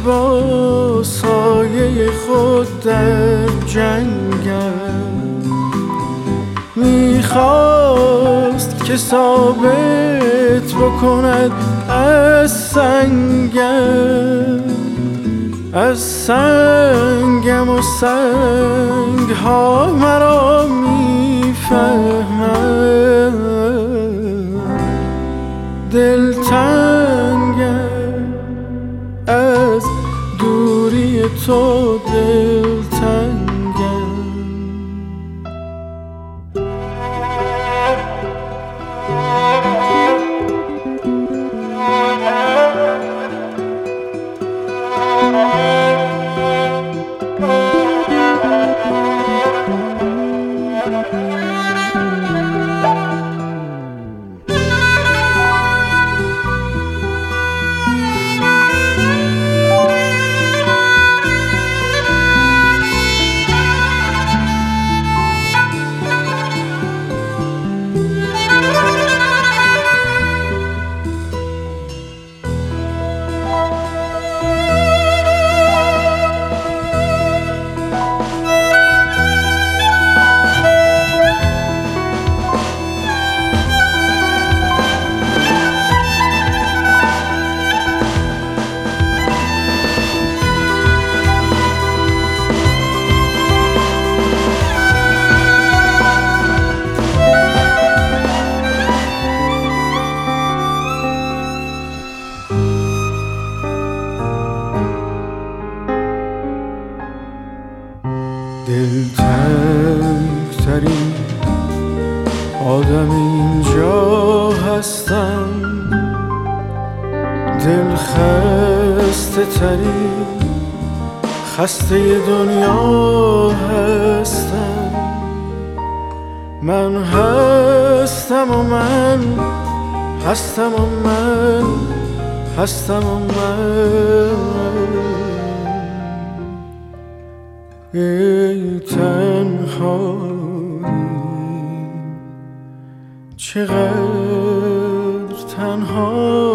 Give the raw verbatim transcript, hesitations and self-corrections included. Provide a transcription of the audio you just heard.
با سایه خود در جنگم، میخواست که ثابت بکند از سنگم، از سنگم و سنگ ها مرا میفهمد. دلتنگم از دوری تو، دلتنگم. دلتنگترین آدم اینجا هستم، دلخسته ترین خسته دنیا هستم. من هستم و من هستم و من هستم و من. ای تنهایی چقدر تنها